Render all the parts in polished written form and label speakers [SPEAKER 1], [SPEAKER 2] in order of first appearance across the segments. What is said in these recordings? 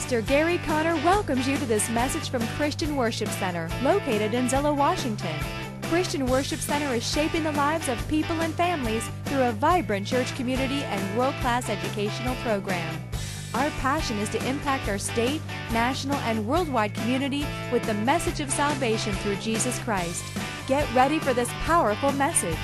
[SPEAKER 1] Pastor Gary Conner welcomes you to this message from Christian Worship Center, located in Zillow, Washington. Christian Worship Center is shaping the lives of people and families through a vibrant church community and world-class educational program. Our passion is to impact our state, national, and worldwide community with the message of salvation through Jesus Christ. Get ready for this powerful message.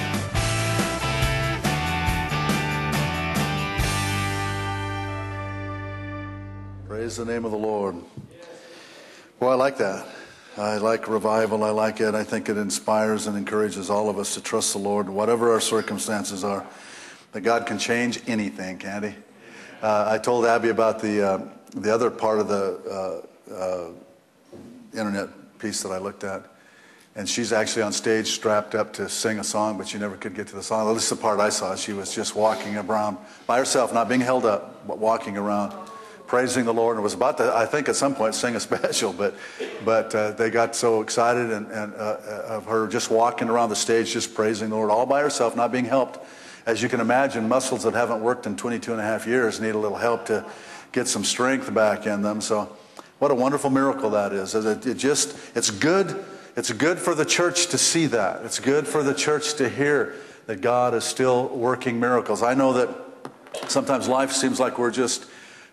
[SPEAKER 2] Praise the name of the Lord. Well, I like that. I like revival. I like it. I think it inspires and encourages all of us to trust the Lord, whatever our circumstances are, that God can change anything, can't He? I told Abby about the other part of the internet piece that I looked at, and she's actually on stage strapped up to sing a song, but she never could get to the song. Well, this is the part I saw. She was just walking around by herself, not being held up, but walking around, praising the Lord, and was about to, I think, at some point sing a special, but they got so excited and of her just walking around the stage, just praising the Lord, all by herself, not being helped. As you can imagine, muscles that haven't worked in 22 and a half years need a little help to get some strength back in them. So what a wonderful miracle that is. It's good. It's good for the church to see that. It's good for the church to hear that God is still working miracles. I know that sometimes life seems like we're just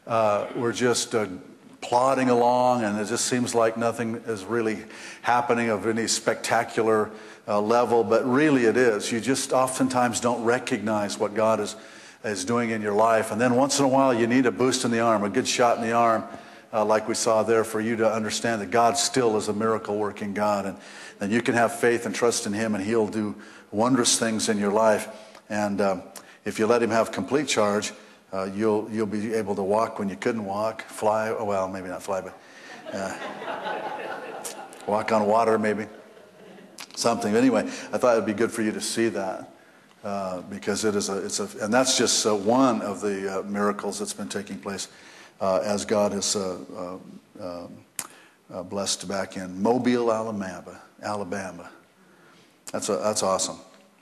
[SPEAKER 2] plodding along, and it just seems like nothing is really happening of any spectacular level, but really it is. You just oftentimes don't recognize what God is doing in your life, and then once in a while you need a boost in the arm, a good shot in the arm, like we saw there, for you to understand that God still is a miracle-working God, and you can have faith and trust in Him, and He'll do wondrous things in your life. And if you let Him have complete charge, you'll be able to walk when you couldn't walk, fly, well, maybe not fly, but walk on water maybe, something. Anyway, I thought it would be good for you to see that because and that's just one of the miracles that's been taking place as God has blessed back in Mobile, Alabama. That's awesome.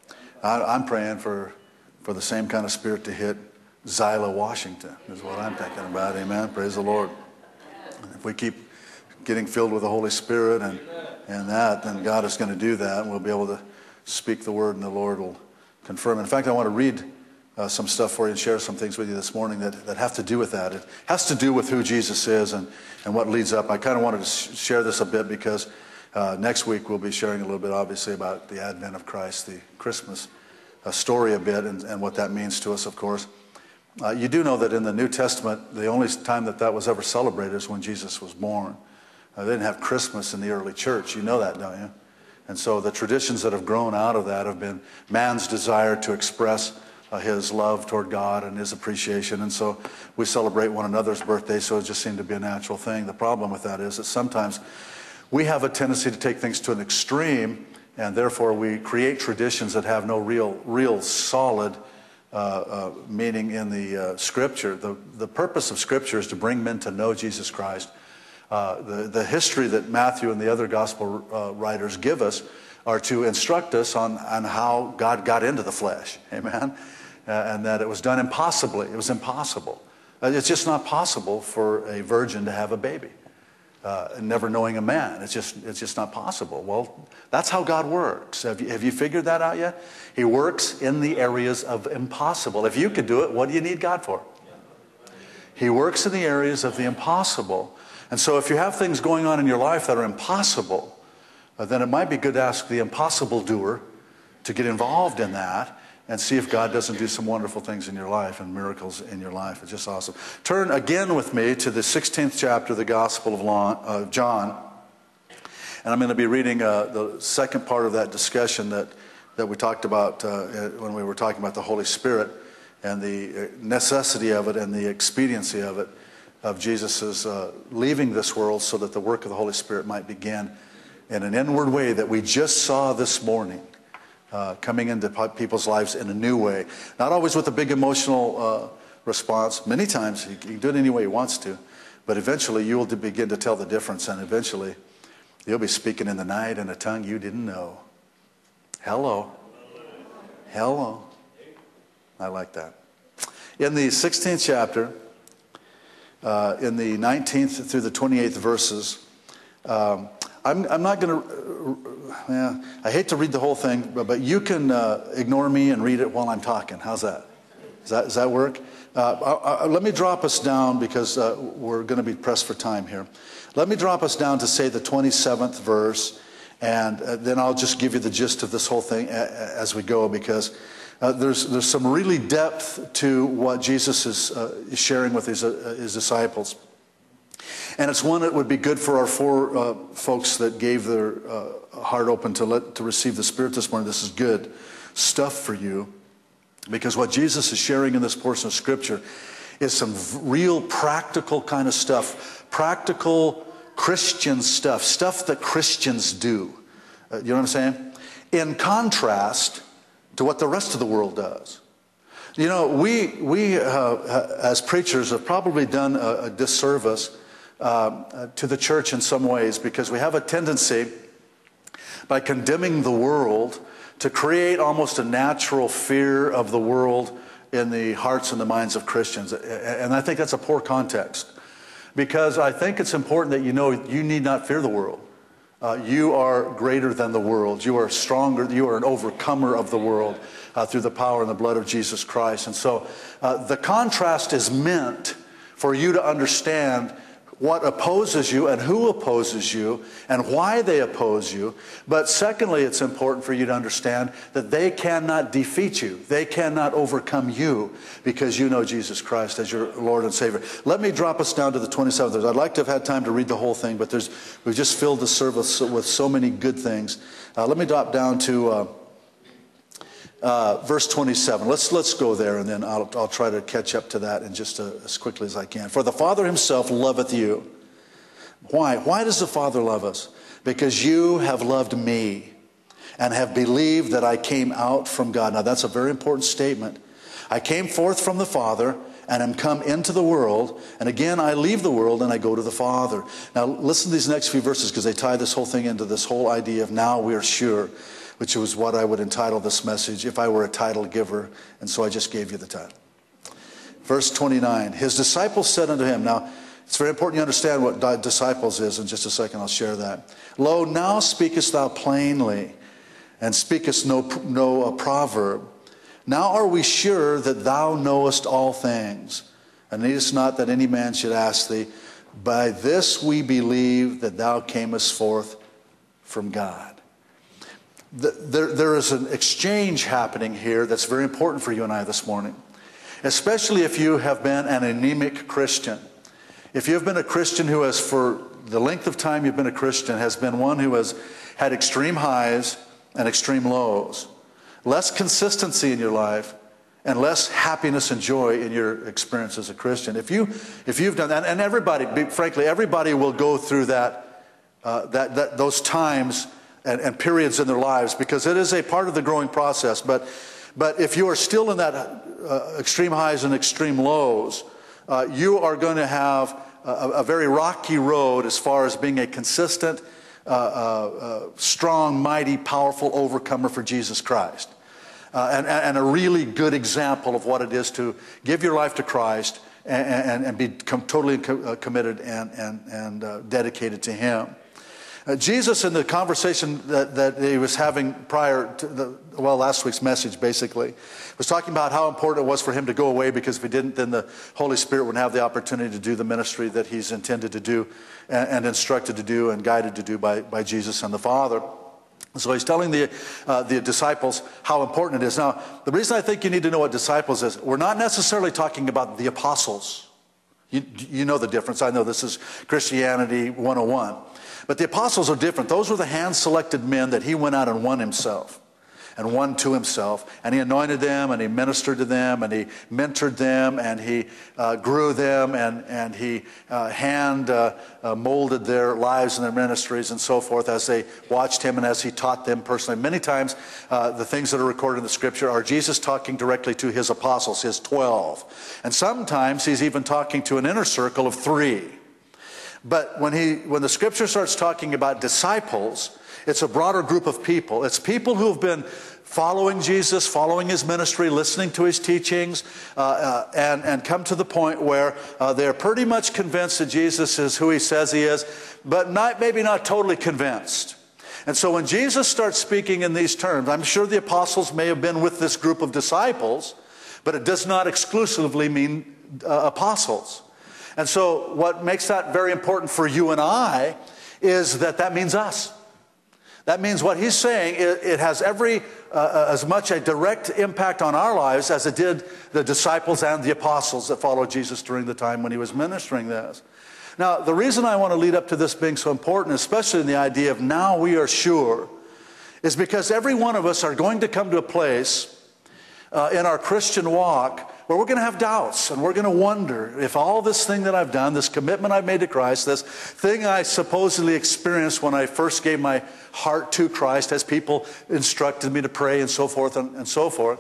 [SPEAKER 2] I'm praying for the same kind of spirit to hit Zyla, Washington, is what I'm thinking about. Amen. Praise the Lord. If we keep getting filled with the Holy Spirit and that, then God is going to do that, and we'll be able to speak the word, and the Lord will confirm. In fact, I want to read some stuff for you and share some things with you this morning that have to do with that. It has to do with who Jesus is and what leads up. I kind of wanted to share this a bit because next week we'll be sharing a little bit, obviously, about the advent of Christ, the Christmas story a bit, and what that means to us, of course. You do know that in the New Testament, the only time that was ever celebrated is when Jesus was born. They didn't have Christmas in the early church. You know that, don't you? And so the traditions that have grown out of that have been man's desire to express his love toward God and his appreciation. And so we celebrate one another's birthday, so it just seemed to be a natural thing. The problem with that is that sometimes we have a tendency to take things to an extreme, and therefore we create traditions that have no real solid meaning in the Scripture. The purpose of Scripture is to bring men to know Jesus Christ. The history that Matthew and the other gospel writers give us are to instruct us on how God got into the flesh, amen, and that it was done impossibly. It was impossible. It's just not possible for a virgin to have a baby, never knowing a man. It's just not possible. Well, that's how God works. Have you figured that out yet? He works in the areas of impossible. If you could do it, what do you need God for? He works in the areas of the impossible. And so if you have things going on in your life that are impossible, then it might be good to ask the impossible doer to get involved in that and see if God doesn't do some wonderful things in your life and miracles in your life. It's just awesome. Turn again with me to the 16th chapter of the Gospel of John. And I'm going to be reading the second part of that discussion that we talked about when we were talking about the Holy Spirit and the necessity of it and the expediency of it, of Jesus' leaving this world so that the work of the Holy Spirit might begin in an inward way that we just saw this morning, coming into people's lives in a new way. Not always with a big emotional response. Many times he can do it any way he wants to, but eventually you will begin to tell the difference, and eventually you'll be speaking in the night in a tongue you didn't know. Hello. Hello. I like that. In the 16th chapter in the 19th through the 28th verses. I'm not going to, I hate to read the whole thing, but you can ignore me and read it while I'm talking. How's that? Does that work? Let me drop us down because we're going to be pressed for time here. Let me drop us down to, say, the 27th verse, and then I'll just give you the gist of this whole thing as we go, because there's some really depth to what Jesus is sharing with his disciples. And it's one that would be good for our four folks that gave their heart open to receive the Spirit this morning. This is good stuff for you, because what Jesus is sharing in this portion of Scripture is some real practical kind of stuff, practical Christian stuff that Christians do. You know what I'm saying? In contrast to what the rest of the world does. You know, we as preachers have probably done a disservice to the church in some ways, because we have a tendency, by condemning the world, to create almost a natural fear of the world in the hearts and the minds of Christians. And I think that's a poor context, because I think it's important that you know you need not fear the world. You are greater than the world. You are stronger. You are an overcomer of the world through the power and the blood of Jesus Christ. And so the contrast is meant for you to understand what opposes you and who opposes you and why they oppose you. But secondly, it's important for you to understand that they cannot defeat you. They cannot overcome you, because you know Jesus Christ as your Lord and Savior. Let me drop us down to the 27th verse. I'd like to have had time to read the whole thing, but we've just filled the service with so many good things. Let me drop down to verse 27. Let's go there, and then I'll try to catch up to that in just as quickly as I can. For the Father himself loveth you. Why? Why does the Father love us? Because you have loved me and have believed that I came out from God. Now that's a very important statement. I came forth from the Father and am come into the world, and again I leave the world and I go to the Father. Now listen to these next few verses, because they tie this whole thing into this whole idea of now we are sure, which was what I would entitle this message if I were a title giver, and so I just gave you the title. Verse 29, his disciples said unto him, now it's very important you understand what disciples is. In just a second I'll share that. Lo, now speakest thou plainly, and speakest no proverb. Now are we sure that thou knowest all things, and needest not that any man should ask thee. By this we believe that thou camest forth from God. There is an exchange happening here that's very important for you and I this morning, especially if you have been an anemic Christian. If you have been a Christian who has, for the length of time you've been a Christian, has been one who has had extreme highs and extreme lows, less consistency in your life, and less happiness and joy in your experience as a Christian. If you've done that, and everybody, frankly, everybody will go through those times and periods in their lives, because it is a part of the growing process. But if you are still in that extreme highs and extreme lows, you are going to have a very rocky road as far as being a consistent, strong, mighty, powerful overcomer for Jesus Christ. And a really good example of what it is to give your life to Christ and be totally committed and dedicated to him. Jesus, in the conversation that he was having prior to last week's message, basically, was talking about how important it was for him to go away, because if he didn't, then the Holy Spirit wouldn't have the opportunity to do the ministry that he's intended to do and instructed to do and guided to do by Jesus and the Father. So he's telling the disciples how important it is. Now, the reason I think you need to know what disciples is, we're not necessarily talking about the apostles. You know the difference. I know this is Christianity 101. But the apostles are different. Those were the hand-selected men that he went out and won himself and won to himself. And he anointed them, and he ministered to them, and he mentored them, and he grew them, and he molded their lives and their ministries and so forth as they watched him and as he taught them personally. Many times, the things that are recorded in the Scripture are Jesus talking directly to his apostles, his 12. And sometimes he's even talking to an inner circle of 3. But when the Scripture starts talking about disciples, it's a broader group of people. It's people who have been following Jesus, following his ministry, listening to his teachings, and come to the point where they're pretty much convinced that Jesus is who he says he is, but maybe not totally convinced. And so when Jesus starts speaking in these terms, I'm sure the apostles may have been with this group of disciples, but it does not exclusively mean apostles. And so what makes that very important for you and I is that means us. That means what he's saying, it has as much a direct impact on our lives as it did the disciples and the apostles that followed Jesus during the time when he was ministering this. Now, the reason I want to lead up to this being so important, especially in the idea of now we are sure, is because every one of us are going to come to a place in our Christian walk where we're going to have doubts and we're going to wonder if all this thing that I've done, this commitment I've made to Christ, this thing I supposedly experienced when I first gave my heart to Christ as people instructed me to pray and so forth and so forth.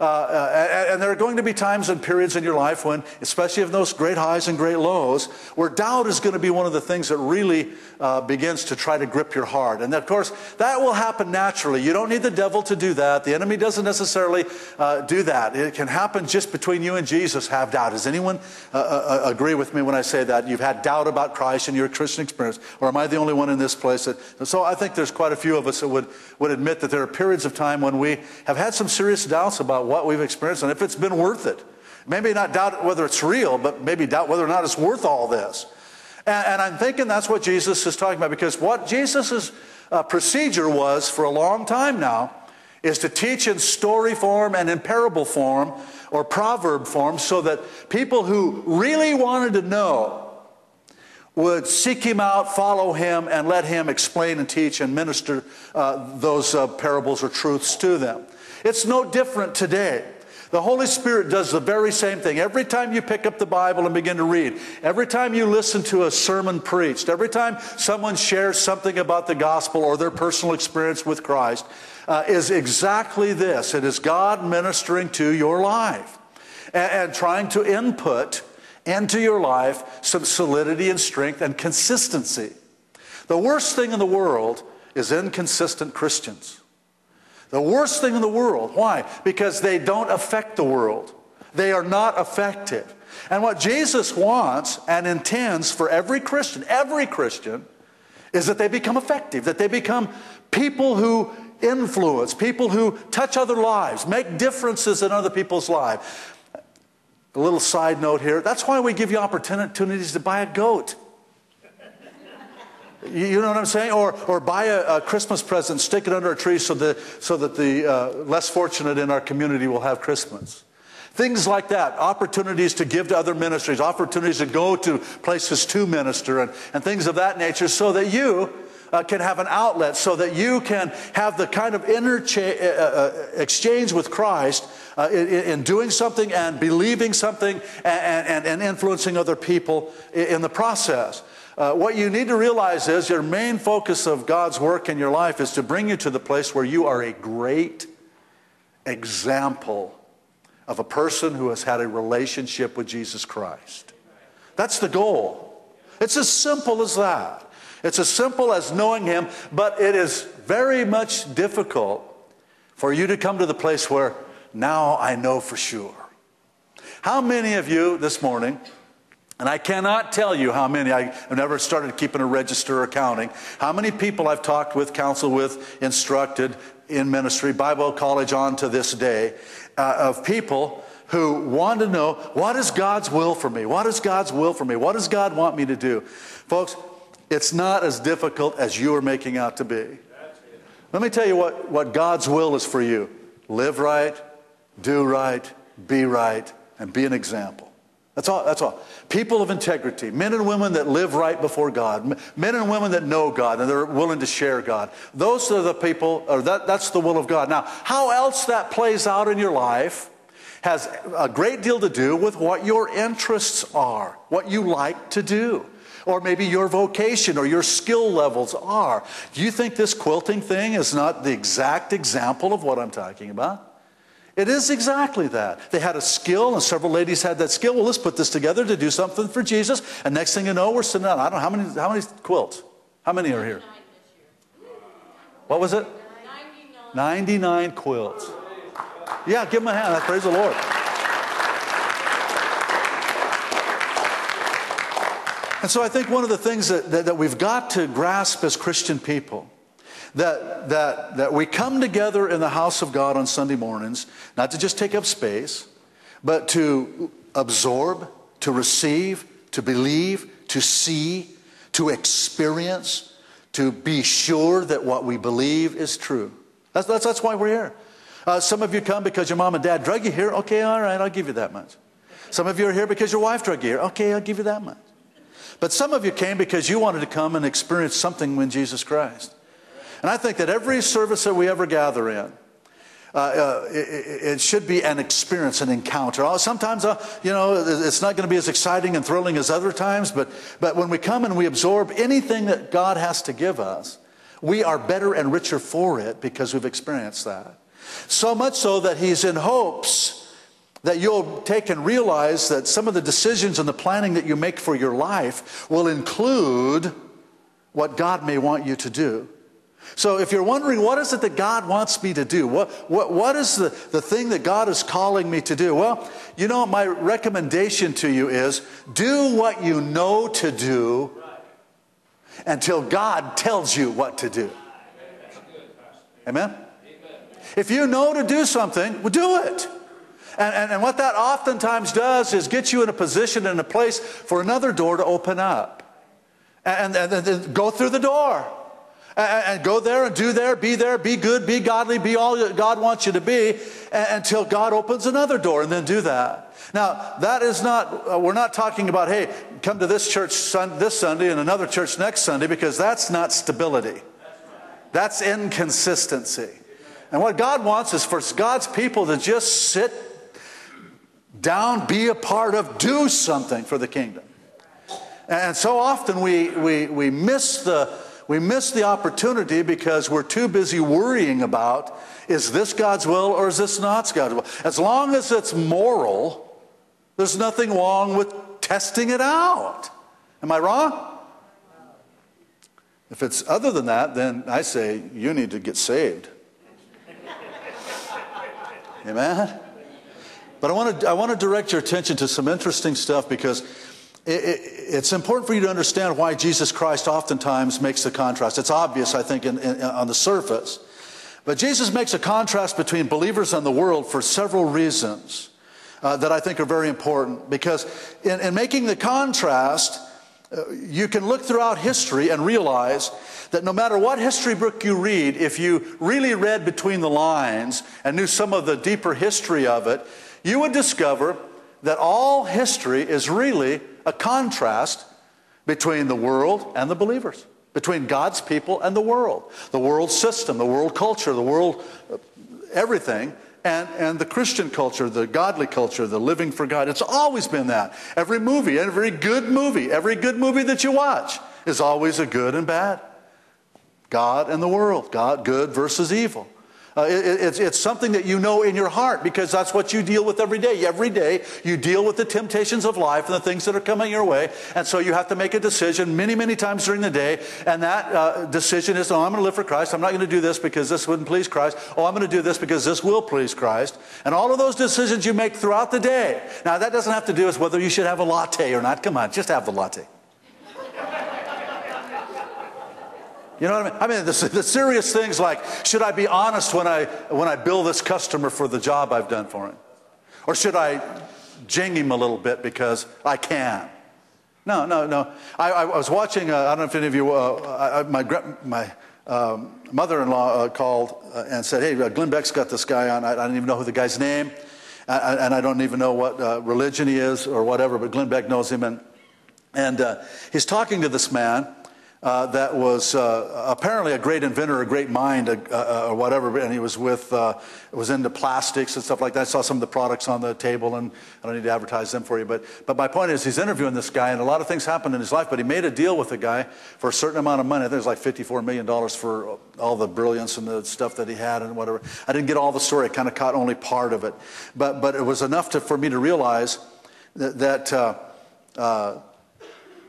[SPEAKER 2] And there are going to be times and periods in your life when, especially in those great highs and great lows, where doubt is going to be one of the things that really begins to try to grip your heart. And of course, that will happen naturally. You don't need the devil to do that. The enemy doesn't necessarily do that. It can happen just between you and Jesus, have doubt. Does anyone agree with me when I say that? You've had doubt about Christ in your Christian experience. Or am I the only one in this place? So I think there's quite a few of us that would admit that there are periods of time when we have had some serious doubts about what we've experienced and if it's been worth it. Maybe not doubt whether it's real, but maybe doubt whether or not it's worth all this. And I'm thinking that's what Jesus is talking about, because what Jesus' procedure was for a long time now is to teach in story form and in parable form or proverb form so that people who really wanted to know would seek him out, follow him, and let him explain and teach and minister those parables or truths to them. It's no different today. The Holy Spirit does the very same thing. Every time you pick up the Bible and begin to read, every time you listen to a sermon preached, every time someone shares something about the gospel or their personal experience with Christ, is exactly this. It is God ministering to your life and trying to input into your life some solidity and strength and consistency. The worst thing in the world is inconsistent Christians. The worst thing in the world. Why? Because they don't affect the world. They are not effective. And what Jesus wants and intends for every Christian, is that they become effective, that they become people who influence, people who touch other lives, make differences in other people's lives. A little side note here, that's why we give you opportunities to buy a goat. You know what I'm saying? Or buy a Christmas present, stick it under a tree so that the less fortunate in our community will have Christmas. Things like that. Opportunities to give to other ministries. Opportunities to go to places to minister and things of that nature so that you can have an outlet, so that you can have the kind of exchange with Christ in doing something and believing something and influeing other people in the process. What you need to realize is your main focus of God's work in your life is to bring you to the place where you are a great example of a person who has had a relationship with Jesus Christ. That's the goal. It's as simple as that. It's as simple as knowing him, but it is very much difficult for you to come to the place where now I know for sure. How many of you this morning, and I cannot tell you how many, I've never started keeping a register or counting, how many people I've talked with, counseled with, instructed in ministry, Bible college on to this day, of people who want to know, what is God's will for me? What is God's will for me? What does God want me to do? Folks, it's not as difficult as you are making out to be. Let me tell you what God's will is for you. Live right, do right, be right, and be an example. That's all. That's all. People of integrity, men and women that live right before God, men and women that know God and they're willing to share God. Those are the people, or that's the will of God. Now, how else that plays out in your life has a great deal to do with what your interests are, what you like to do, or maybe your vocation or your skill levels are. Do you think this quilting thing is not the exact example of what I'm talking about? It is exactly that. They had a skill, and several ladies had that skill. Well, let's put this together to do something for Jesus. And next thing you know, we're sitting down. I don't know, how many quilts? How many are here? What was it? 99. 99 quilts. Yeah, give them a hand. Praise the Lord. And so I think one of the things that we've got to grasp as Christian people, that we come together in the house of God on Sunday mornings, not to just take up space, but to absorb, to receive, to believe, to see, to experience, to be sure that what we believe is true. That's why we're here. Some of you come because your mom and dad drug you here. Okay, all right, I'll give you that much. Some of you are here because your wife drug you here. Okay, I'll give you that much. But some of you came because you wanted to come and experience something in Jesus Christ. And I think that every service that we ever gather in, it should be an experience, an encounter. Sometimes, it's not going to be as exciting and thrilling as other times, but when we come and we absorb anything that God has to give us, we are better and richer for it because we've experienced that. So much so that He's in hopes that you'll take and realize that some of the decisions and the planning that you make for your life will include what God may want you to do. So if you're wondering, what is it that God wants me to do? What is the thing that God is calling me to do? Well, my recommendation to you is do what you know to do until God tells you what to do. Amen? If you know to do something, well, do it. And what that oftentimes does is get you in a position and a place for another door to open up. And then go through the door. And go there and do there, be good, be godly, be all that God wants you to be until God opens another door, and then do that. Now, that is not, we're not talking about, hey, come to this church this Sunday and another church next Sunday, because that's not stability. That's inconsistency. And what God wants is for God's people to just sit down, be a part of, do something for the kingdom. And so often we miss the opportunity because we're too busy worrying about, is this God's will or is this not God's will? As long as it's moral, there's nothing wrong with testing it out. Am I wrong? If it's other than that, then I say you need to get saved. Amen? But I want to direct your attention to some interesting stuff, because it's important for you to understand why Jesus Christ oftentimes makes the contrast. It's obvious, I think, on the surface. But Jesus makes a contrast between believers and the world for several reasons that I think are very important. Because in making the contrast, you can look throughout history and realize that no matter what history book you read, if you really read between the lines and knew some of the deeper history of it, you would discover that all history is really a contrast between the world and the believers, between God's people and the world system, the world culture, the world everything, and the Christian culture, the godly culture, the living for God. It's always been that. Every good movie that you watch is always a good and bad. God and the world, God, good versus evil. It's something that you know in your heart, because that's what you deal with every day. Every day you deal with the temptations of life and the things that are coming your way. And so you have to make a decision many, many times during the day. And that decision is, I'm going to live for Christ. I'm not going to do this because this wouldn't please Christ. I'm going to do this because this will please Christ. And all of those decisions you make throughout the day. Now, that doesn't have to do with whether you should have a latte or not. Come on, just have the latte. You know what I mean? The serious things like, should I be honest when I bill this customer for the job I've done for him? Or should I jing him a little bit because I can? No. I was watching, I don't know if any of you, my mother-in-law called and said, hey, Glenn Beck's got this guy on. I don't even know who the guy's name, and I don't even know what religion he is or whatever, but Glenn Beck knows him. And he's talking to this man that was apparently a great inventor, a great mind, or whatever, and he was was into plastics and stuff like that. I saw some of the products on the table, and I don't need to advertise them for you, but my point is, he's interviewing this guy, and a lot of things happened in his life, but he made a deal with the guy for a certain amount of money. I think it was like $54 million for all the brilliance and the stuff that he had and whatever. I didn't get all the story. I kind of caught only part of it, but it was enough for me to realize that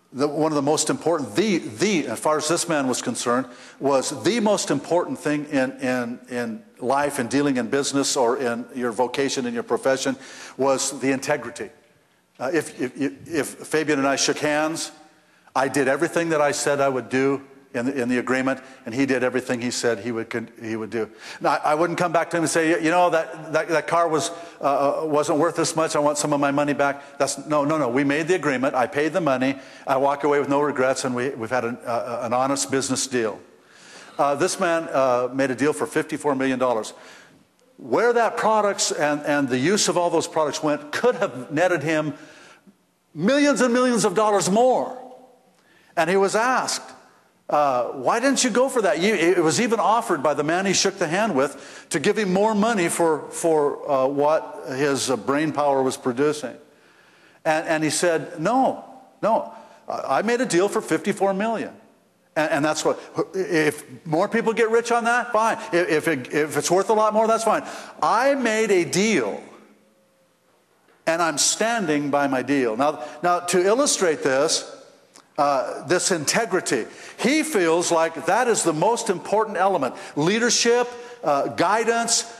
[SPEAKER 2] one of the most important, as far as this man was concerned, was the most important thing in life and dealing in business or in your vocation and your profession was the integrity. If Fabian and I shook hands, I did everything that I said I would do in the agreement, and he did everything he said he would do. Now, I wouldn't come back to him and say, you know, that car wasn't worth this much. I want some of my money back. No. We made the agreement. I paid the money. I walk away with no regrets, and we've had an honest business deal. This man made a deal for $54 million. Where that products and the use of all those products went could have netted him millions and millions of dollars more. And he was asked, why didn't you go for that? It was even offered by the man he shook the hand with to give him more money for what his brain power was producing. And he said, no, I made a deal for $54 million. And that's what, if more people get rich on that, fine. If it's worth a lot more, that's fine. I made a deal, and I'm standing by my deal. Now to illustrate this, this integrity, he feels like that is the most important element. Leadership, guidance,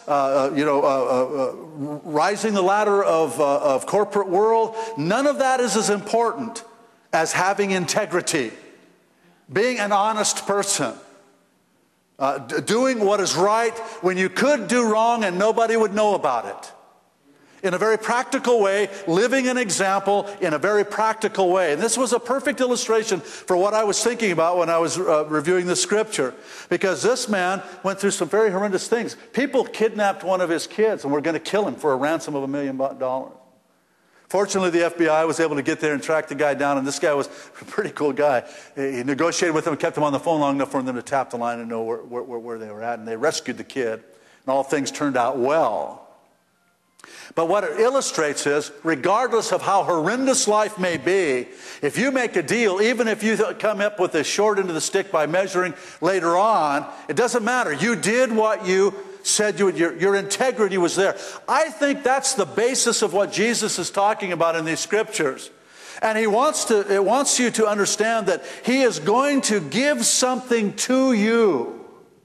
[SPEAKER 2] rising the ladder of corporate world, none of that is as important as having integrity. Being an honest person. Doing what is right when you could do wrong and nobody would know about it. In a very practical way, living an example in a very practical way. And this was a perfect illustration for what I was thinking about when I was reviewing the scripture. Because this man went through some very horrendous things. People kidnapped one of his kids and were going to kill him for a ransom of $1 million. Fortunately, the FBI was able to get there and track the guy down, and this guy was a pretty cool guy. He negotiated with them and kept him on the phone long enough for them to tap the line and know where they were at, and they rescued the kid, and all things turned out well. But what it illustrates is, regardless of how horrendous life may be, if you make a deal, even if you come up with a short end of the stick by measuring later on, it doesn't matter. You did what you said you would. Your integrity was there. I think that's the basis of what Jesus is talking about in these scriptures. And it wants you to understand that he is going to give something to you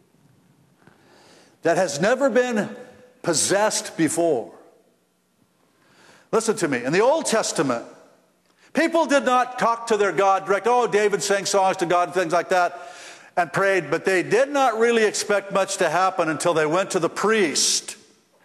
[SPEAKER 2] that has never been possessed before. Listen to me. In the Old Testament, people did not talk to their God direct. Oh, David sang songs to God and things like that and prayed, but they did not really expect much to happen until they went to the priest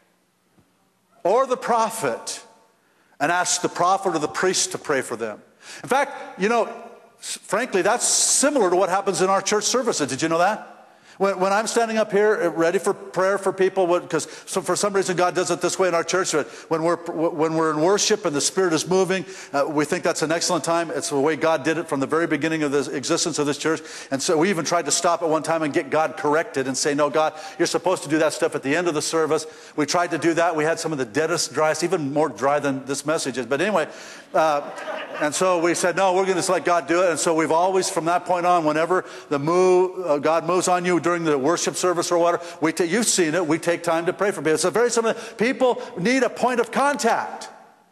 [SPEAKER 2] or the prophet and asked the prophet or the priest to pray for them. In fact, frankly, that's similar to what happens in our church services. Did you know that? When I'm standing up here ready for prayer for people, because for some reason God does it this way in our church, when we're in worship and the Spirit is moving, we think that's an excellent time. It's the way God did it from the very beginning of the existence of this church. And so we even tried to stop at one time and get God corrected and say, no, God, you're supposed to do that stuff at the end of the service. We tried to do that. We had some of the deadest, driest, even more dry than this message is. But anyway, and so we said, no, we're going to just let God do it. And so we've always, from that point on, whenever God moves on you during the worship service or whatever, you've seen it, we take time to pray for people. It's a very similar. People need a point of contact.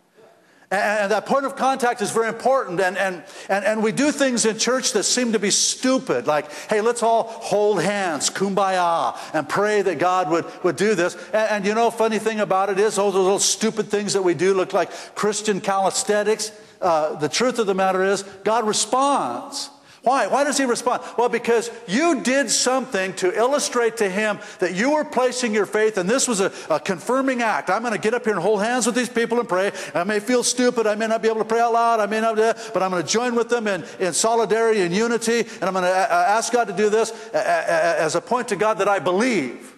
[SPEAKER 2] And that point of contact is very important. And we do things in church that seem to be stupid. Like, hey, let's all hold hands, kumbaya, and pray that God would do this. And funny thing about it is, those little stupid things that we do look like Christian calisthenics. The truth of the matter is, God responds. Why? Why does he respond? Well, because you did something to illustrate to him that you were placing your faith, and this was a confirming act. I'm going to get up here and hold hands with these people and pray. I may feel stupid. I may not be able to pray out loud. I may not, but I'm going to join with them in solidarity and unity, and I'm going to ask God to do this as a point to God that I believe.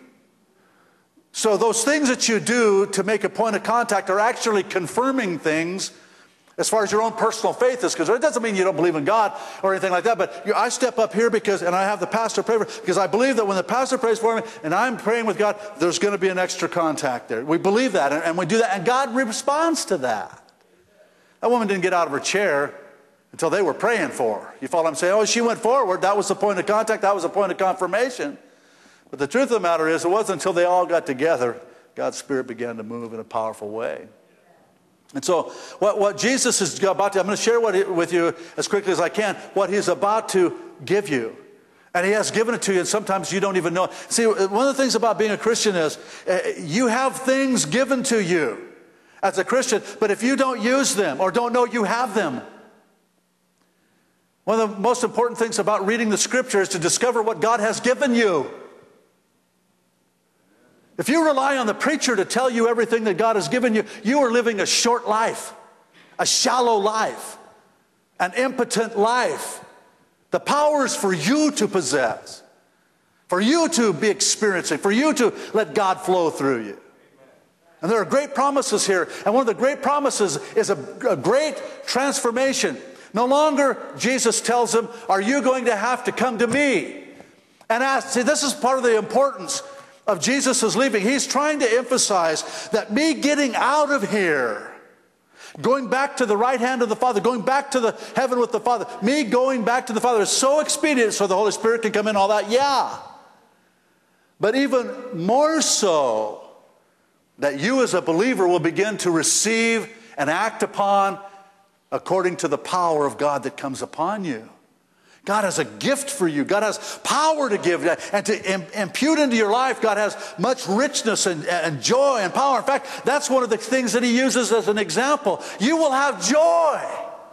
[SPEAKER 2] So those things that you do to make a point of contact are actually confirming things as far as your own personal faith is concerned. It doesn't mean you don't believe in God or anything like that, but I step up here and I have the pastor pray for me, because I believe that when the pastor prays for me and I'm praying with God, there's going to be an extra contact there. We believe that, and we do that, and God responds to that. That woman didn't get out of her chair until they were praying for her. You follow what I'm saying? Oh, she went forward. That was the point of contact. That was the point of confirmation. But the truth of the matter is, it wasn't until they all got together God's Spirit began to move in a powerful way. And so what Jesus is about to, I'm going to share with you as quickly as I can, what he's about to give you. And he has given it to you, and sometimes you don't even know. See, one of the things about being a Christian is you have things given to you as a Christian, but if you don't use them or don't know you have them. One of the most important things about reading the Scripture is to discover what God has given you. If you rely on the preacher to tell you everything that God has given you, you are living a short life, a shallow life, an impotent life. The power is for you to possess, for you to be experiencing, for you to let God flow through you. And there are great promises here. And one of the great promises is a great transformation. No longer, Jesus tells them, are you going to have to come to me? And ask, see, this is part of the importance of Jesus' leaving. He's trying to emphasize that me getting out of here, going back to the right hand of the Father, going back to the heaven with the Father, me going back to the Father is so expedient so the Holy Spirit can come in, all that, yeah. But even more so, that you as a believer will begin to receive and act upon according to the power of God that comes upon you. God has a gift for you. God has power to give and to impute into your life. God has much richness and joy and power. In fact, that's one of the things that he uses as an example. You will have joy.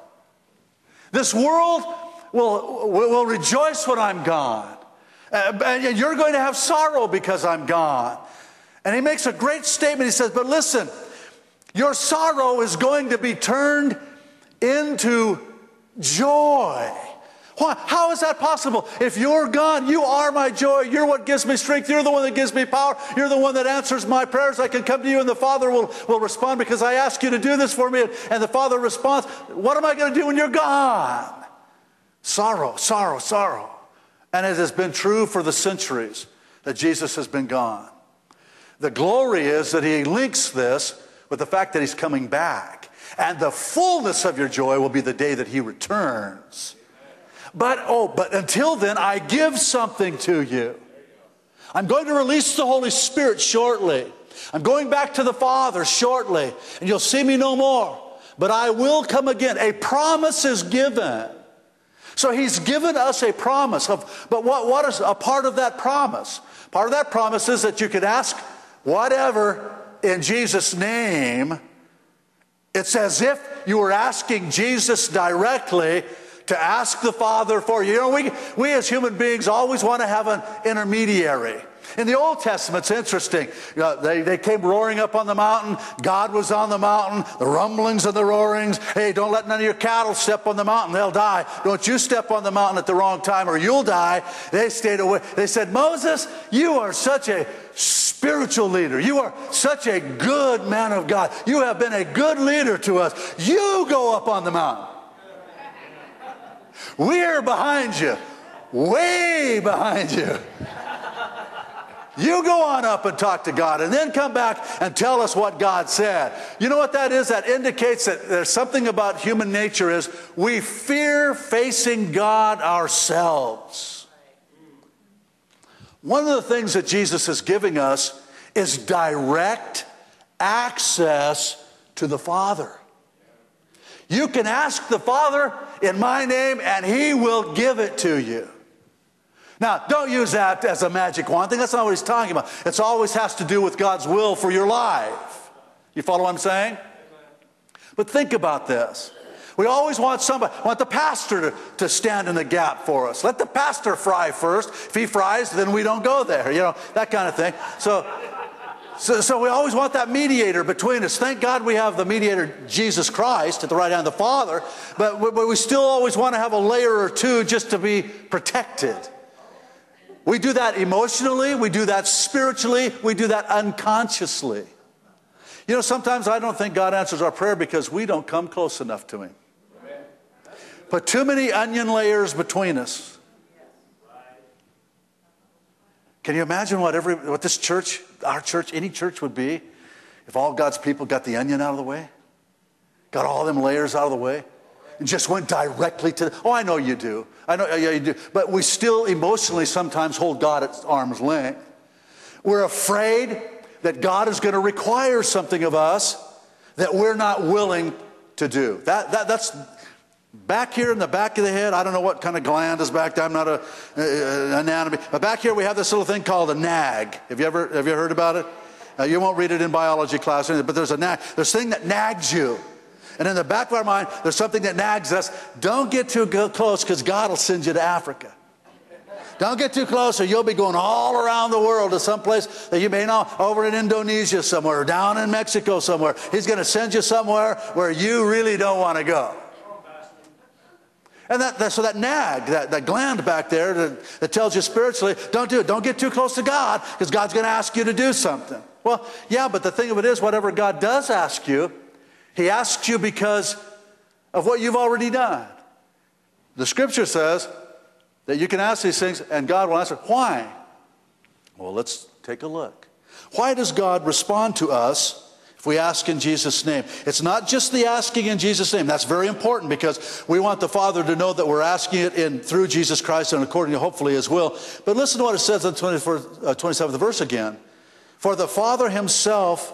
[SPEAKER 2] This world will rejoice when I'm gone. And you're going to have sorrow because I'm gone. And he makes a great statement. He says, but listen, your sorrow is going to be turned into joy. Why? How is that possible? If you're gone, you are my joy. You're what gives me strength. You're the one that gives me power. You're the one that answers my prayers. I can come to you and the Father will respond because I ask you to do this for me. And the Father responds, what am I going to do when you're gone? Sorrow, sorrow, sorrow. And it has been true for the centuries that Jesus has been gone. The glory is that he links this with the fact that he's coming back. And the fullness of your joy will be the day that he returns. But until then, I give something to you. I'm going to release the Holy Spirit shortly. I'm going back to the Father shortly. And you'll see me no more. But I will come again. A promise is given. So he's given us a promise. But what is a part of that promise? Part of that promise is that you can ask whatever in Jesus' name. It's as if you were asking Jesus directly to ask the Father for you. You know, we as human beings always want to have an intermediary. In the Old Testament, it's interesting. You know, they came roaring up on the mountain. God was on the mountain. The rumblings and the roarings. Hey, don't let none of your cattle step on the mountain. They'll die. Don't you step on the mountain at the wrong time or you'll die. They stayed away. They said, Moses, you are such a spiritual leader. You are such a good man of God. You have been a good leader to us. You go up on the mountain. We're behind you. Way behind you. You go on up and talk to God and then come back and tell us what God said. You know what that is? That indicates that there's something about human nature is we fear facing God ourselves. One of the things that Jesus is giving us is direct access to the Father. You can ask the Father in my name and he will give it to you. Now, don't use that as a magic wand thing. That's not what he's talking about. It always has to do with God's will for your life. You follow what I'm saying? But think about this. We always want the pastor to stand in the gap for us. Let the pastor fry first. If he fries, then we don't go there. You know, that kind of thing. So we always want that mediator between us. Thank God we have the mediator, Jesus Christ, at the right hand of the Father. But we still always want to have a layer or two just to be protected. We do that emotionally, we do that spiritually, we do that unconsciously. You know, sometimes I don't think God answers our prayer because we don't come close enough to him. Put too many onion layers between us. Can you imagine what this church, our church, any church would be if all God's people got the onion out of the way? Got all them layers out of the way? And just went directly to I know you do. I know you do. But we still emotionally sometimes hold God at arm's length. We're afraid that God is going to require something of us that we're not willing to do. That's back here in the back of the head. I don't know what kind of gland is back there. I'm not an anatomy. But back here we have this little thing called a nag. Have you heard about it? You won't read it in biology class, but there's a nag. There's a thing that nags you. And in the back of our mind, there's something that nags us. Don't get too close because God will send you to Africa. Don't get too close or you'll be going all around the world to some place that you may know, over in Indonesia somewhere, or down in Mexico somewhere. He's going to send you somewhere where you really don't want to go. And so that nag, that gland back there that tells you spiritually, don't do it. Don't get too close to God because God's going to ask you to do something. Well, yeah, but the thing of it is, whatever God does ask you, He asks you because of what you've already done. The Scripture says that you can ask these things and God will answer. Why? Well, let's take a look. Why does God respond to us if we ask in Jesus' name? It's not just the asking in Jesus' name. That's very important because we want the Father to know that we're asking it through Jesus Christ and according to hopefully His will. But listen to what it says in 27th verse again. For the Father Himself...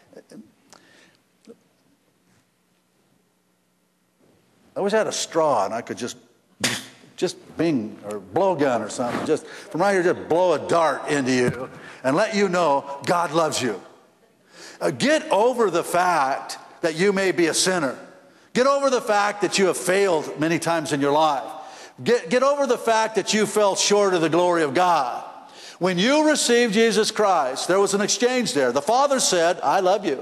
[SPEAKER 2] I wish I had a straw and I could just bing, or blow gun or something. Just from right here, just blow a dart into you and let you know God loves you. Get over the fact that you may be a sinner. Get over the fact that you have failed many times in your life. Get over the fact that you fell short of the glory of God. When you received Jesus Christ, there was an exchange there. The Father said, I love you.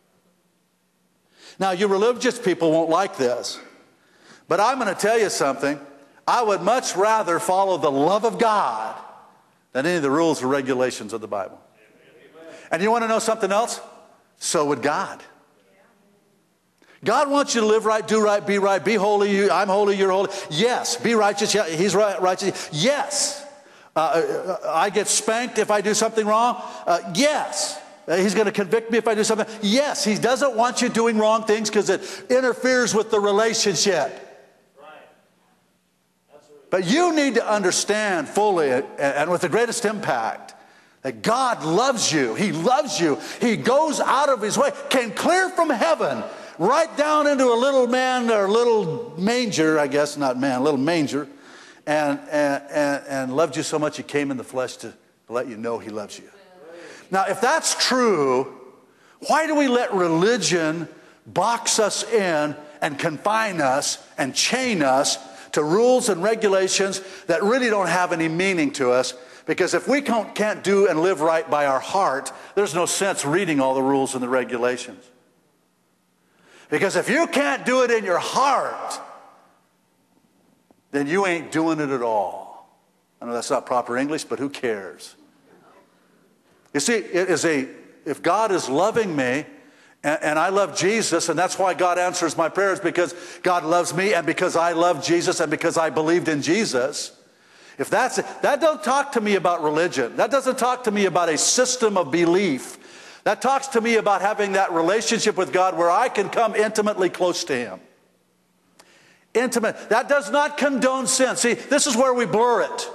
[SPEAKER 2] Now, you religious people won't like this, but I'm going to tell you something. I would much rather follow the love of God than any of the rules or regulations of the Bible. And you want to know something else? So would God. God wants you to live right, do right, be holy. I'm holy, you're holy. Yes. Be righteous. Yeah, He's righteous. Yes. I get spanked if I do something wrong. Yes. He's going to convict me if I do something. Yes. He doesn't want you doing wrong things because it interferes with the relationship. But you need to understand fully and with the greatest impact that God loves you. He loves you. He goes out of His way, came clear from heaven, right down into a little man or little manger, I guess, not man, a little manger, and loved you so much He came in the flesh to let you know He loves you. Now, if that's true, why do we let religion box us in and confine us and chain us to rules and regulations that really don't have any meaning to us? Because if we can't do and live right by our heart, there's no sense reading all the rules and the regulations. Because if you can't do it in your heart, then you ain't doing it at all. I know that's not proper English, but who cares? You see, if God is loving me, and I love Jesus, and that's why God answers my prayers, because God loves me and because I love Jesus and because I believed in Jesus. If that don't talk to me about religion. That doesn't talk to me about a system of belief. That talks to me about having that relationship with God where I can come intimately close to Him. Intimate. That does not condone sin. See, this is where we blur it.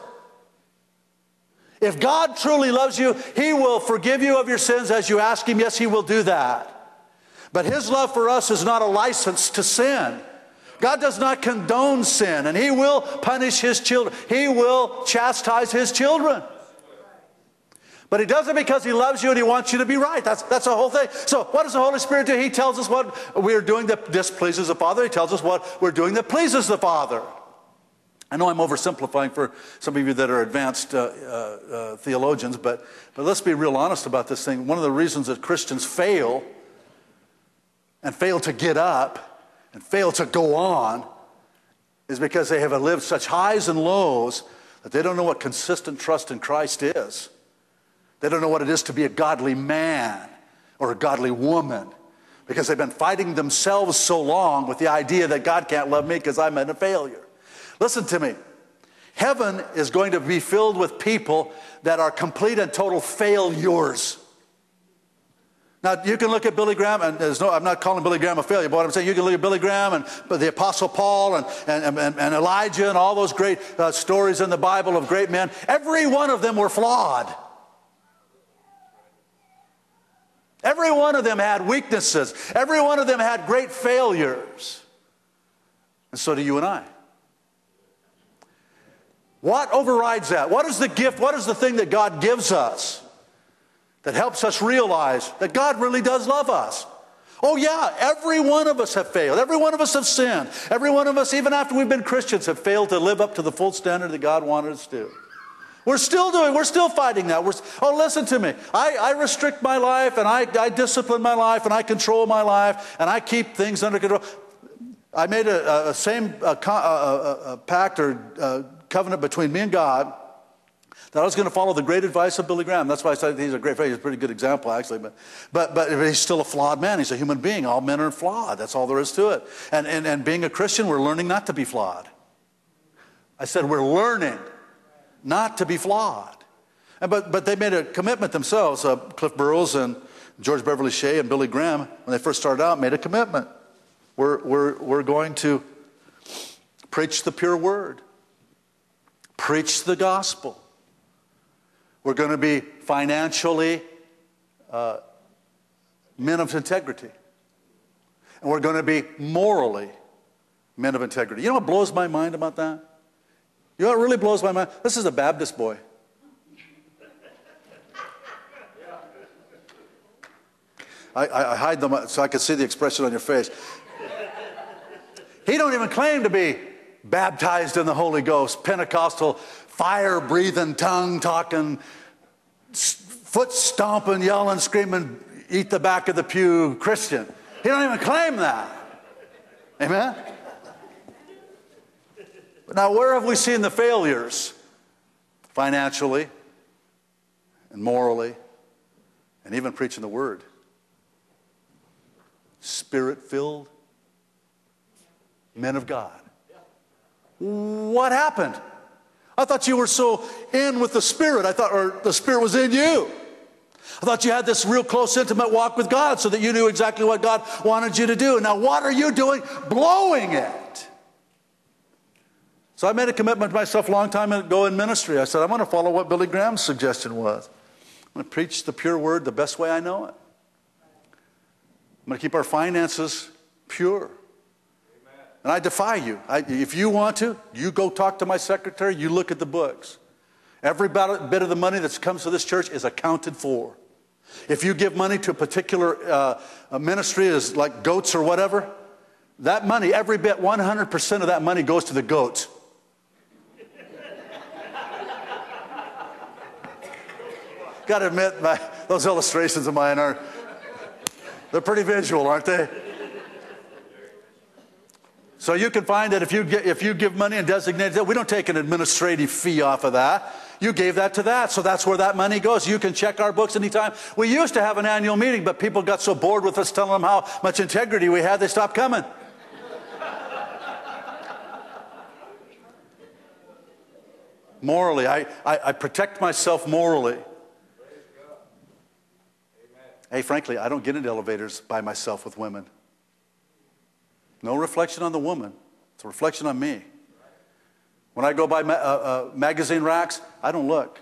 [SPEAKER 2] If God truly loves you, He will forgive you of your sins as you ask Him. Yes, He will do that. But His love for us is not a license to sin. God does not condone sin, and He will punish His children. He will chastise His children. But He does it because He loves you and He wants you to be right. That's the whole thing. So what does the Holy Spirit do? He tells us what we are doing that displeases the Father. He tells us what we're doing that pleases the Father. I know I'm oversimplifying for some of you that are advanced theologians, but let's be real honest about this thing. One of the reasons that Christians fail and fail to get up and fail to go on is because they have lived such highs and lows that they don't know what consistent trust in Christ is. They don't know what it is to be a godly man or a godly woman because they've been fighting themselves so long with the idea that God can't love me because I'm a failure. Listen to me. Heaven is going to be filled with people that are complete and total failures. Now, you can look at Billy Graham, and I'm not calling Billy Graham a failure, but what I'm saying, you can look at Billy Graham and the Apostle Paul and Elijah and all those great stories in the Bible of great men. Every one of them were flawed. Every one of them had weaknesses. Every one of them had great failures. And so do you and I. What overrides that? What is the gift? What is the thing that God gives us that helps us realize that God really does love us? Oh yeah, every one of us have failed. Every one of us have sinned. Every one of us, even after we've been Christians, have failed to live up to the full standard that God wanted us to. We're still fighting that. Listen to me. I restrict my life, and I discipline my life, and I control my life, and I keep things under control. I made a pact or covenant between me and God that I was going to follow the great advice of Billy Graham. That's why I said he's a great, he's a pretty good example, actually. But he's still a flawed man. He's a human being. All men are flawed. That's all there is to it. And being a Christian, we're learning not to be flawed. I said we're learning not to be flawed. But they made a commitment themselves. Cliff Burrows and George Beverly Shea and Billy Graham, when they first started out, made a commitment. We're going to preach the pure word. Preach the gospel. We're going to be financially men of integrity. And we're going to be morally men of integrity. You know what blows my mind about that? You know what really blows my mind? This is a Baptist boy. I hide them so I can see the expression on your face. He don't even claim to be baptized in the Holy Ghost, Pentecostal, fire-breathing, tongue-talking, foot-stomping, yelling, screaming, eat the back of the pew Christian. He don't even claim that. Amen? But now, where have we seen the failures? Financially and morally and even preaching the word. Spirit-filled men of God. What happened? I thought you were so in with the Spirit. Or the Spirit was in you. I thought you had this real close, intimate walk with God so that you knew exactly what God wanted you to do. Now, what are you doing? Blowing it. So I made a commitment to myself a long time ago in ministry. I said, I'm going to follow what Billy Graham's suggestion was. I'm going to preach the pure word the best way I know it. I'm going to keep our finances pure. And I defy you. If you want to, you go talk to my secretary, you look at the books. Every bit of the money that comes to this church is accounted for. If you give money to a particular ministry, is like goats or whatever, that money, every bit, 100% of that money goes to the goats. Got to admit, those illustrations of mine they're pretty visual, aren't they? So you can find that if you give money and designate it, we don't take an administrative fee off of that. You gave that to that, so that's where that money goes. You can check our books anytime. We used to have an annual meeting, but people got so bored with us telling them how much integrity we had, they stopped coming. Morally, I protect myself morally. Hey, frankly, I don't get into elevators by myself with women. No reflection on the woman. It's a reflection on me. When I go by magazine racks, I don't look.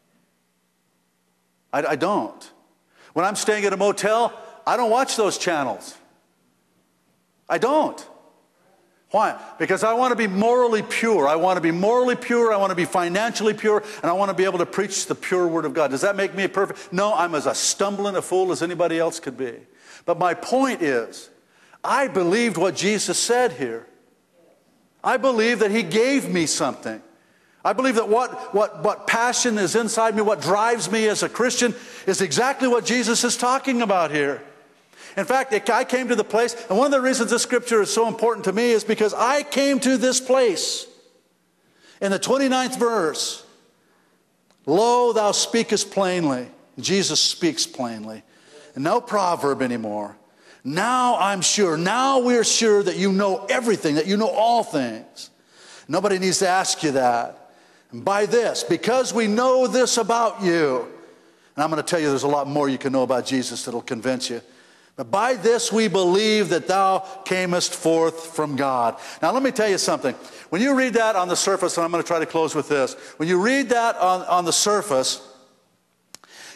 [SPEAKER 2] I don't. When I'm staying at a motel, I don't watch those channels. I don't. Why? Because I want to be morally pure. I want to be morally pure. I want to be financially pure. And I want to be able to preach the pure word of God. Does that make me perfect? No, I'm as a stumbling a fool as anybody else could be. But my point is, I believed what Jesus said here. I believe that he gave me something. I believe that what passion is inside me, what drives me as a Christian, is exactly what Jesus is talking about here. In fact, I came to the place, and one of the reasons this scripture is so important to me is because I came to this place. In the 29th verse, lo, thou speakest plainly. Jesus speaks plainly. And no proverb anymore. Now I'm sure, now we're sure that you know everything, that you know all things. Nobody needs to ask you that. And by this, because we know this about you, and I'm going to tell you there's a lot more you can know about Jesus that'll convince you. But by this we believe that thou camest forth from God. Now let me tell you something. When you read that on the surface, and I'm going to try to close with this. When you read that on the surface,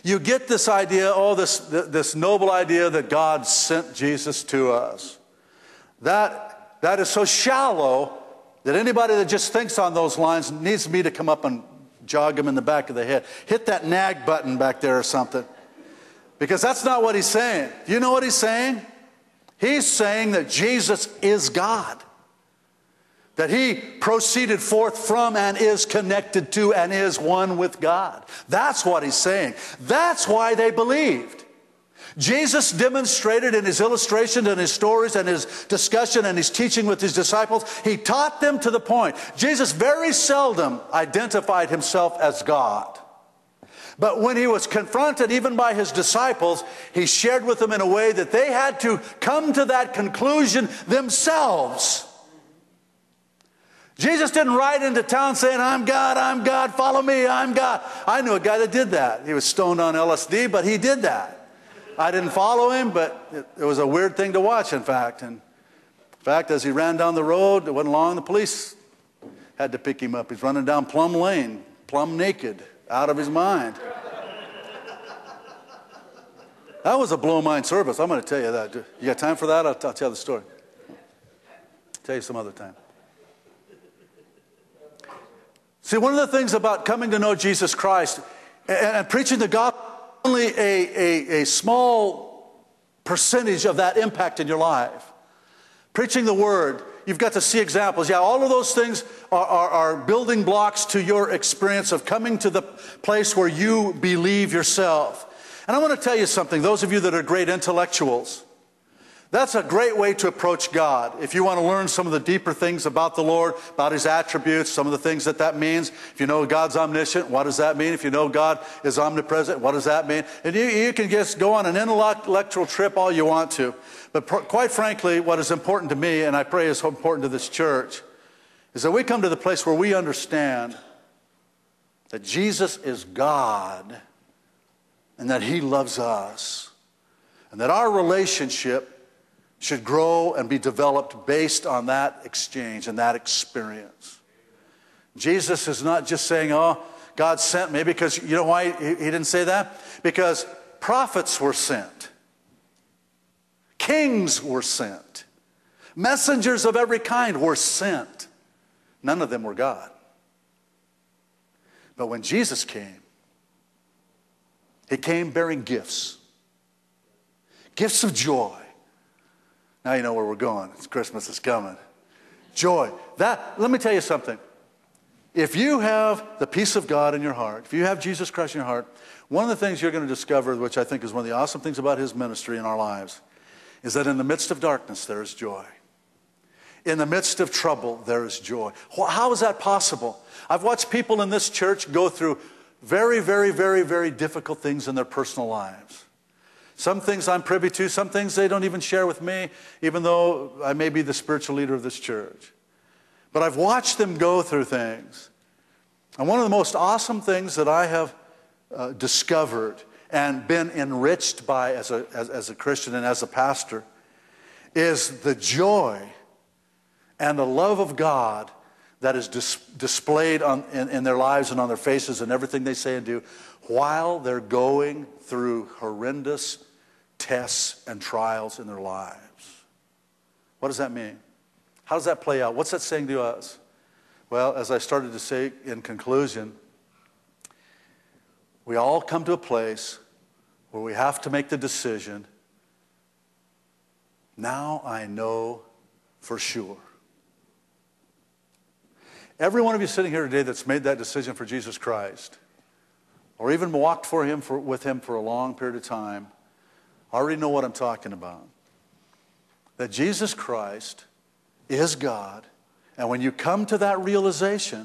[SPEAKER 2] You get this idea, this noble idea that God sent Jesus to us. That is so shallow that anybody that just thinks on those lines needs me to come up and jog them in the back of the head. Hit that nag button back there or something. Because that's not what he's saying. Do you know what he's saying? He's saying that Jesus is God. That he proceeded forth from and is connected to and is one with God. That's what he's saying. That's why they believed. Jesus demonstrated in his illustrations and his stories and his discussion and his teaching with his disciples, he taught them to the point. Jesus very seldom identified himself as God. But when he was confronted even by his disciples, he shared with them in a way that they had to come to that conclusion themselves. Jesus didn't ride into town saying, I'm God, follow me, I'm God. I knew a guy that did that. He was stoned on LSD, but he did that. I didn't follow him, but it was a weird thing to watch, in fact. And in fact, as he ran down the road, it wasn't long, the police had to pick him up. He's running down Plum Lane, plumb naked, out of his mind. That was a blow-mind service, I'm going to tell you that. You got time for that? I'll tell the story. I'll tell you some other time. See, one of the things about coming to know Jesus Christ and preaching the gospel, only a small percentage of that impact in your life. Preaching the word, you've got to see examples. Yeah, all of those things are building blocks to your experience of coming to the place where you believe yourself. And I want to tell you something, those of you that are great intellectuals, that's a great way to approach God. If you want to learn some of the deeper things about the Lord, about his attributes, some of the things that means. If you know God's omniscient, what does that mean? If you know God is omnipresent, what does that mean? And you can just go on an intellectual trip all you want to. But quite frankly, what is important to me, and I pray is important to this church, is that we come to the place where we understand that Jesus is God and that he loves us. And that our relationship should grow and be developed based on that exchange and that experience. Jesus is not just saying, oh, God sent me, because you know why he didn't say that? Because prophets were sent. Kings were sent. Messengers of every kind were sent. None of them were God. But when Jesus came, he came bearing gifts. Gifts of joy. Now you know where we're going. It's Christmas is coming. Joy. Let me tell you something. If you have the peace of God in your heart, if you have Jesus Christ in your heart, one of the things you're going to discover, which I think is one of the awesome things about his ministry in our lives, is that in the midst of darkness, there is joy. In the midst of trouble, there is joy. How is that possible? I've watched people in this church go through very, very, very, very difficult things in their personal lives. Some things I'm privy to, some things they don't even share with me, even though I may be the spiritual leader of this church. But I've watched them go through things. And one of the most awesome things that I have discovered and been enriched by as a Christian and as a pastor is the joy and the love of God that is displayed in their lives and on their faces and everything they say and do while they're going through horrendous tests and trials in their lives. What does that mean? How does that play out? What's that saying to us? Well, as I started to say in conclusion, we all come to a place where we have to make the decision, now I know for sure. Every one of you sitting here today that's made that decision for Jesus Christ, or even walked with him for a long period of time, already know what I'm talking about. That Jesus Christ is God, and when you come to that realization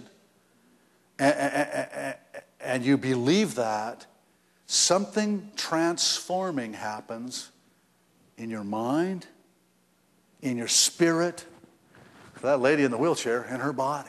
[SPEAKER 2] and you believe that, something transforming happens in your mind, in your spirit, for that lady in the wheelchair, in her body.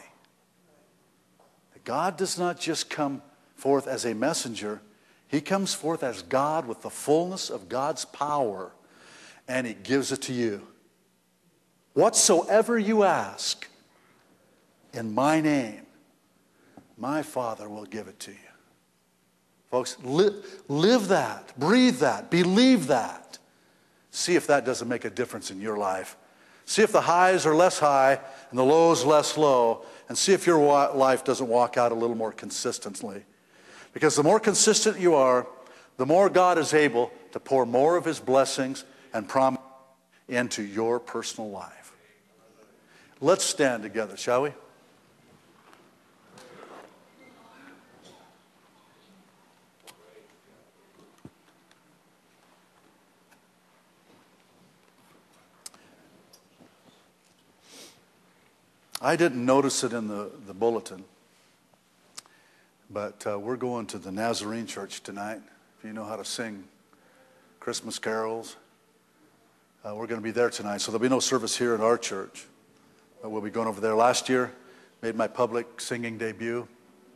[SPEAKER 2] God does not just come forth as a messenger. He comes forth as God with the fullness of God's power, and he gives it to you. Whatsoever you ask in my name, my Father will give it to you. Folks, live that, breathe that, believe that. See if that doesn't make a difference in your life. See if the highs are less high and the lows less low, and see if your life doesn't walk out a little more consistently. Because the more consistent you are, the more God is able to pour more of his blessings and promise into your personal life. Let's stand together, shall we? I didn't notice it in the bulletin, but we're going to the Nazarene Church tonight. If you know how to sing Christmas carols, we're going to be there tonight. So there'll be no service here at our church. We'll be going over there. Last year, made my public singing debut.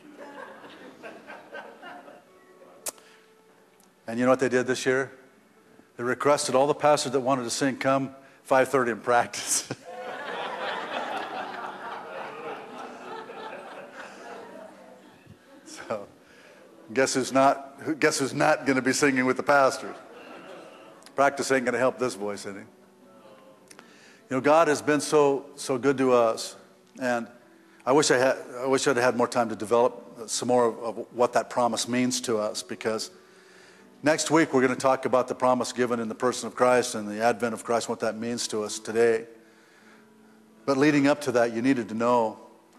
[SPEAKER 2] And you know what they did this year? They requested all the pastors that wanted to sing come 5:30 and practice. So, guess who's not going to be singing with the pastors? Practice ain't going to help this voice any. You know, God has been so good to us, and I wish I'd had more time to develop some more of what that promise means to us, because next week we're going to talk about the promise given in the person of Christ and the advent of Christ, what that means to us today. But leading up to that, you needed to know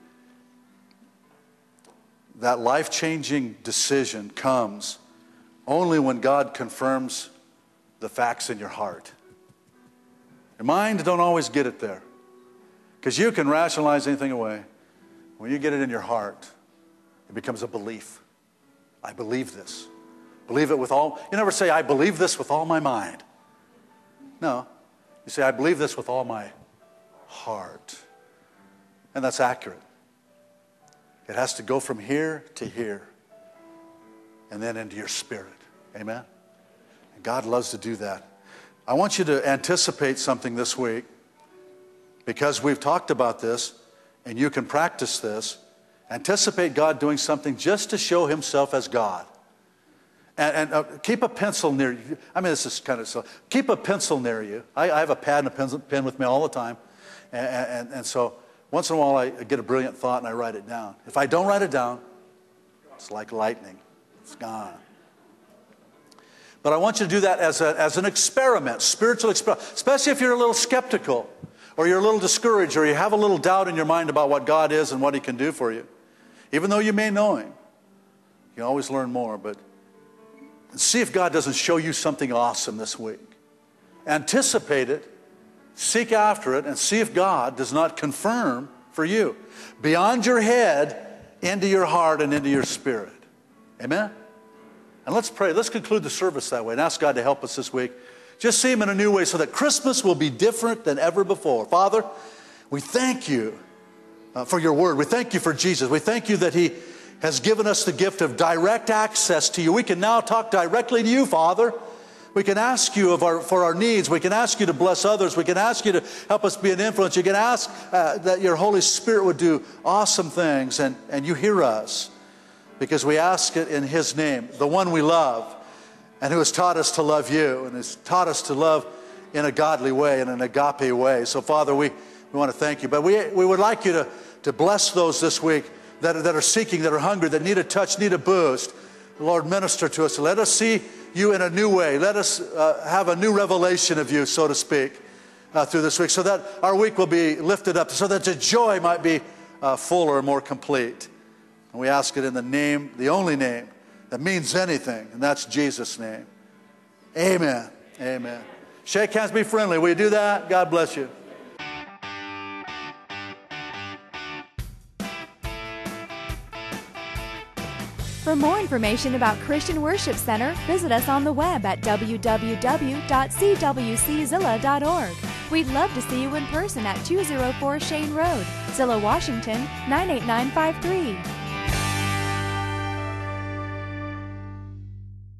[SPEAKER 2] that life-changing decision comes only when God confirms the facts in your heart. Your mind don't always get it there, because you can rationalize anything away. When you get it in your heart, it becomes a belief. I believe this. Believe it with all. You never say, I believe this with all my mind. No. You say, I believe this with all my heart. And that's accurate. It has to go from here to here and then into your spirit. Amen? And God loves to do that. I want you to anticipate something this week, because we've talked about this and you can practice this. Anticipate God doing something just to show himself as God. And keep a pencil near you. I mean, this is kind of so. Keep a pencil near you. I have a pad and a pen with me all the time. And so once in a while I get a brilliant thought and I write it down. If I don't write it down, it's like lightning. It's gone. But I want you to do that as an experiment, spiritual experiment, especially if you're a little skeptical or you're a little discouraged or you have a little doubt in your mind about what God is and what he can do for you. Even though you may know him, you can always learn more. But see if God doesn't show you something awesome this week. Anticipate it, seek after it, and see if God does not confirm for you beyond your head into your heart and into your spirit. Amen? And let's pray. Let's conclude the service that way and ask God to help us this week. Just see him in a new way so that Christmas will be different than ever before. Father, we thank you for your word. We thank you for Jesus. We thank you that he has given us the gift of direct access to you. We can now talk directly to you, Father. We can ask you for our needs. We can ask you to bless others. We can ask you to help us be an influence. You can ask that your Holy Spirit would do awesome things, and you hear us because we ask it in his name, the one we love and who has taught us to love you and has taught us to love in a godly way, in an agape way. So, Father, we want to thank you. But we would like you to bless those this week that are seeking, that are hungry, that need a touch, need a boost. Lord, minister to us. Let us see you in a new way. Let us have a new revelation of you, so to speak, through this week, so that our week will be lifted up, so that the joy might be fuller and more complete. And we ask it in the name, the only name that means anything, and that's Jesus' name. Amen. Amen. Shake hands, be friendly. Will you do that? God bless you.
[SPEAKER 1] For more information about Christian Worship Center, visit us on the web at www.cwczilla.org. We'd love to see you in person at 204 Shane Road, Zilla, Washington, 98953.